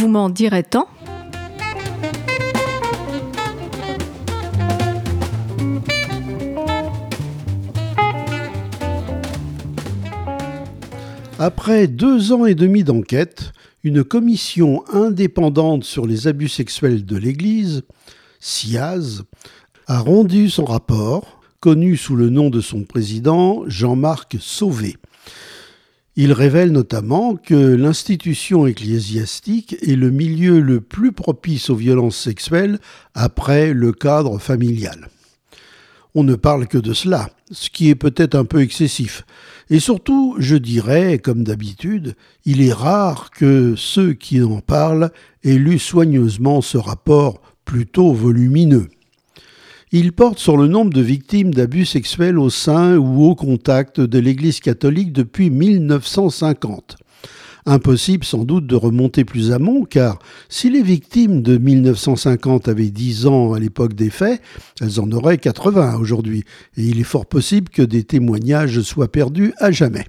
Vous m'en direz tant ? Après 2 ans et demi d'enquête, une commission indépendante sur les abus sexuels de l'Église, SIAZ, a rendu son rapport, connu sous le nom de son président, Jean-Marc Sauvé. Il révèle notamment que l'institution ecclésiastique est le milieu le plus propice aux violences sexuelles après le cadre familial. On ne parle que de cela, ce qui est peut-être un peu excessif. Et surtout, je dirais, comme d'habitude, il est rare que ceux qui en parlent aient lu soigneusement ce rapport plutôt volumineux. Il porte sur le nombre de victimes d'abus sexuels au sein ou au contact de l'Église catholique depuis 1950. Impossible sans doute de remonter plus amont, car si les victimes de 1950 avaient 10 ans à l'époque des faits, elles en auraient 80 aujourd'hui, et il est fort possible que des témoignages soient perdus à jamais.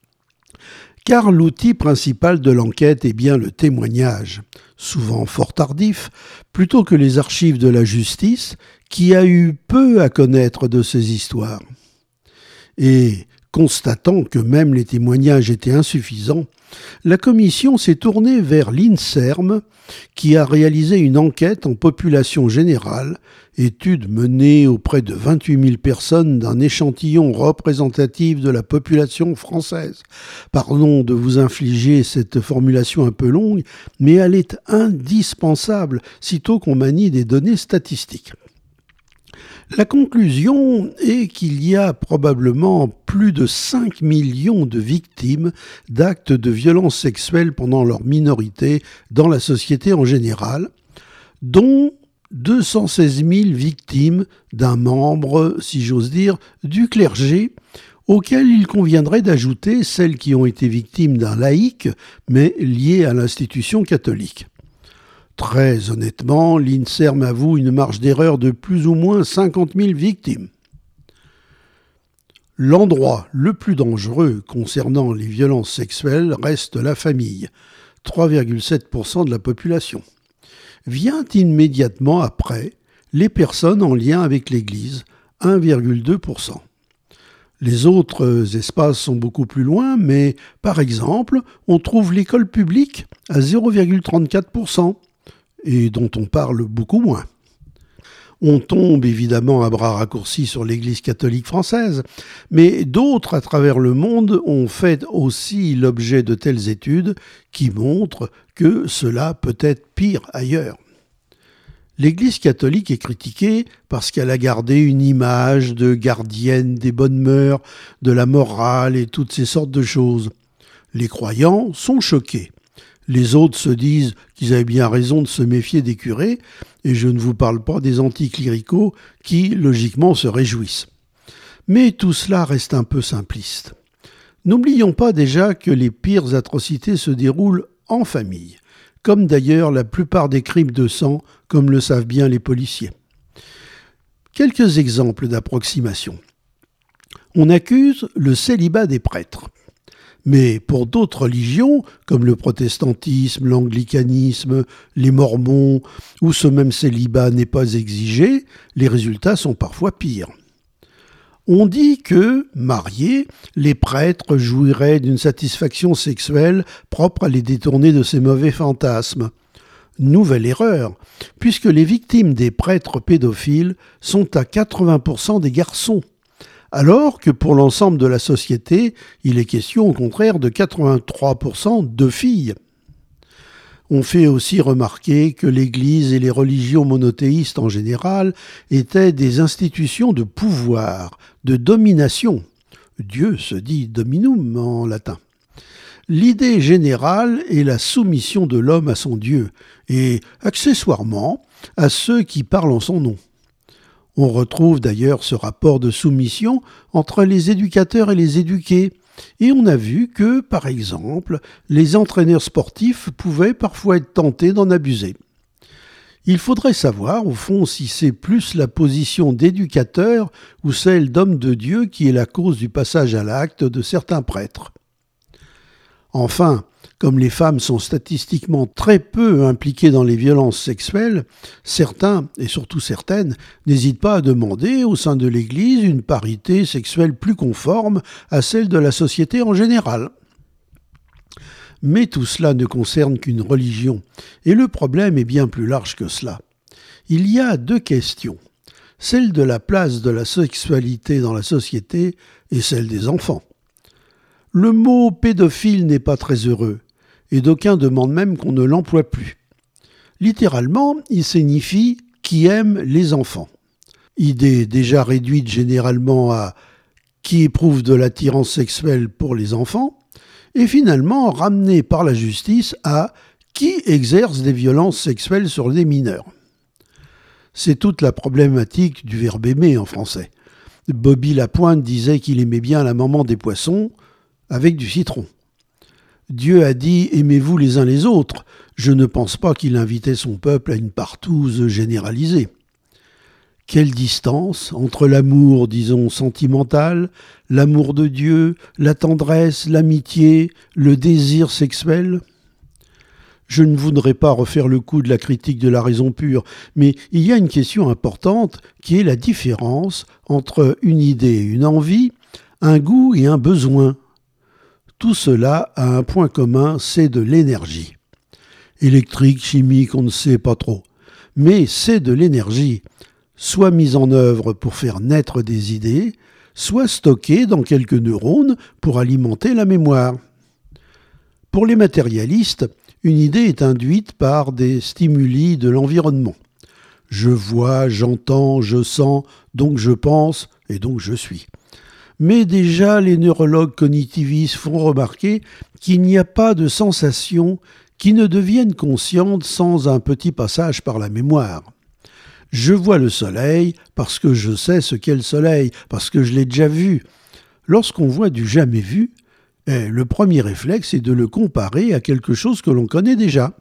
Car l'outil principal de l'enquête est bien le témoignage, souvent fort tardif, plutôt que les archives de la justice, qui a eu peu à connaître de ces histoires. Et constatant que même les témoignages étaient insuffisants, la commission s'est tournée vers l'INSERM, qui a réalisé une enquête en population générale, étude menée auprès de 28 000 personnes d'un échantillon représentatif de la population française. Pardon de vous infliger cette formulation un peu longue, mais elle est indispensable, sitôt qu'on manie des données statistiques. La conclusion est qu'il y a probablement plus de 5 millions de victimes d'actes de violence sexuelle pendant leur minorité dans la société en général, dont 216 000 victimes d'un membre, si j'ose dire, du clergé, auquel il conviendrait d'ajouter celles qui ont été victimes d'un laïc, mais liées à l'institution catholique. Très honnêtement, l'INSERM avoue une marge d'erreur de plus ou moins 50 000 victimes. L'endroit le plus dangereux concernant les violences sexuelles reste la famille, 3,7% de la population. Vient immédiatement après les personnes en lien avec l'Église, 1,2%. Les autres espaces sont beaucoup plus loin, mais par exemple, on trouve l'école publique à 0,34%. Et dont on parle beaucoup moins. On tombe évidemment à bras raccourcis sur l'Église catholique française, mais d'autres à travers le monde ont fait aussi l'objet de telles études qui montrent que cela peut être pire ailleurs. L'Église catholique est critiquée parce qu'elle a gardé une image de gardienne des bonnes mœurs, de la morale et toutes ces sortes de choses. Les croyants sont choqués. Les autres se disent qu'ils avaient bien raison de se méfier des curés, et je ne vous parle pas des anticléricaux qui, logiquement, se réjouissent. Mais tout cela reste un peu simpliste. N'oublions pas déjà que les pires atrocités se déroulent en famille, comme d'ailleurs la plupart des crimes de sang, comme le savent bien les policiers. Quelques exemples d'approximation. On accuse le célibat des prêtres. Mais pour d'autres religions, comme le protestantisme, l'anglicanisme, les mormons, où ce même célibat n'est pas exigé, les résultats sont parfois pires. On dit que, mariés, les prêtres jouiraient d'une satisfaction sexuelle propre à les détourner de ces mauvais fantasmes. Nouvelle erreur, puisque les victimes des prêtres pédophiles sont à 80% des garçons. Alors que pour l'ensemble de la société, il est question au contraire de 83% de filles. On fait aussi remarquer que l'Église et les religions monothéistes en général étaient des institutions de pouvoir, de domination. Dieu se dit dominum en latin. L'idée générale est la soumission de l'homme à son Dieu et, accessoirement, à ceux qui parlent en son nom. On retrouve d'ailleurs ce rapport de soumission entre les éducateurs et les éduqués. Et on a vu que, par exemple, les entraîneurs sportifs pouvaient parfois être tentés d'en abuser. Il faudrait savoir, au fond, si c'est plus la position d'éducateur ou celle d'homme de Dieu qui est la cause du passage à l'acte de certains prêtres. Enfin, comme les femmes sont statistiquement très peu impliquées dans les violences sexuelles, certains, et surtout certaines, n'hésitent pas à demander au sein de l'Église une parité sexuelle plus conforme à celle de la société en général. Mais tout cela ne concerne qu'une religion, et le problème est bien plus large que cela. Il y a deux questions, celle de la place de la sexualité dans la société et celle des enfants. Le mot pédophile n'est pas très heureux, et d'aucuns demandent même qu'on ne l'emploie plus. Littéralement, il signifie « qui aime les enfants ». Idée déjà réduite généralement à « qui éprouve de l'attirance sexuelle pour les enfants », et finalement ramenée par la justice à « qui exerce des violences sexuelles sur les mineurs ». C'est toute la problématique du verbe aimer en français. Bobby Lapointe disait qu'il aimait bien la maman des poissons avec du citron. Dieu a dit « aimez-vous les uns les autres ». Je ne pense pas qu'il invitait son peuple à une partouze généralisée. Quelle distance entre l'amour, disons, sentimental, l'amour de Dieu, la tendresse, l'amitié, le désir sexuel ? Je ne voudrais pas refaire le coup de la critique de la raison pure, mais il y a une question importante qui est la différence entre une idée et une envie, un goût et un besoin. Tout cela a un point commun, c'est de l'énergie. Électrique, chimique, on ne sait pas trop. Mais c'est de l'énergie, soit mise en œuvre pour faire naître des idées, soit stockée dans quelques neurones pour alimenter la mémoire. Pour les matérialistes, une idée est induite par des stimuli de l'environnement. Je vois, j'entends, je sens, donc je pense et donc je suis. Mais déjà, les neurologues cognitivistes font remarquer qu'il n'y a pas de sensations qui ne deviennent conscientes sans un petit passage par la mémoire. Je vois le soleil parce que je sais ce qu'est le soleil, parce que je l'ai déjà vu. Lorsqu'on voit du jamais vu, le premier réflexe est de le comparer à quelque chose que l'on connaît déjà.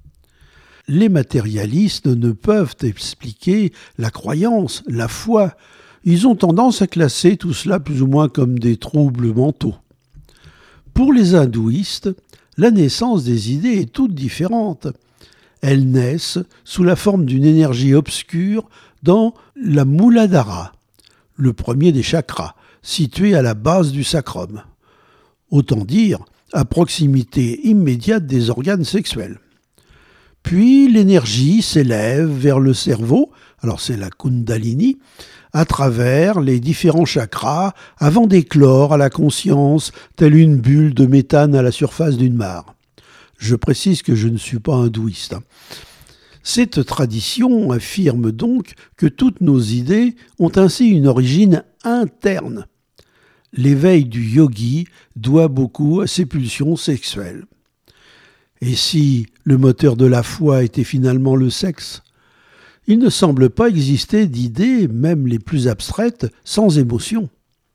Les matérialistes ne peuvent expliquer la croyance, la foi. Ils ont tendance à classer tout cela plus ou moins comme des troubles mentaux. Pour les hindouistes, la naissance des idées est toute différente. Elles naissent sous la forme d'une énergie obscure dans la Muladhara, le premier des chakras, situé à la base du sacrum. Autant dire, à proximité immédiate des organes sexuels. Puis l'énergie s'élève vers le cerveau, alors c'est la Kundalini, à travers les différents chakras avant d'éclore à la conscience, telle une bulle de méthane à la surface d'une mare. Je précise que je ne suis pas hindouiste. Cette tradition affirme donc que toutes nos idées ont ainsi une origine interne. L'éveil du yogi doit beaucoup à ses pulsions sexuelles. Et si le moteur de la foi était finalement le sexe ? Il ne semble pas exister d'idées, même les plus abstraites, sans émotion.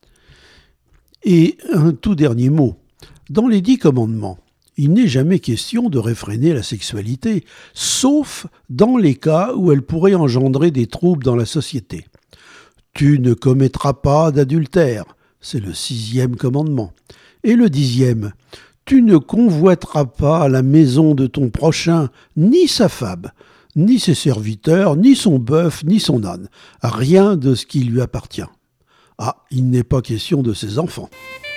Et un tout dernier mot. Dans les 10 commandements, il n'est jamais question de réfréner la sexualité, sauf dans les cas où elle pourrait engendrer des troubles dans la société. Tu ne commettras pas d'adultère, c'est le 6e commandement. Et le 10e, tu ne convoiteras pas la maison de ton prochain, ni sa femme, ni ses serviteurs, ni son bœuf, ni son âne, rien de ce qui lui appartient. Ah, il n'est pas question de ses enfants.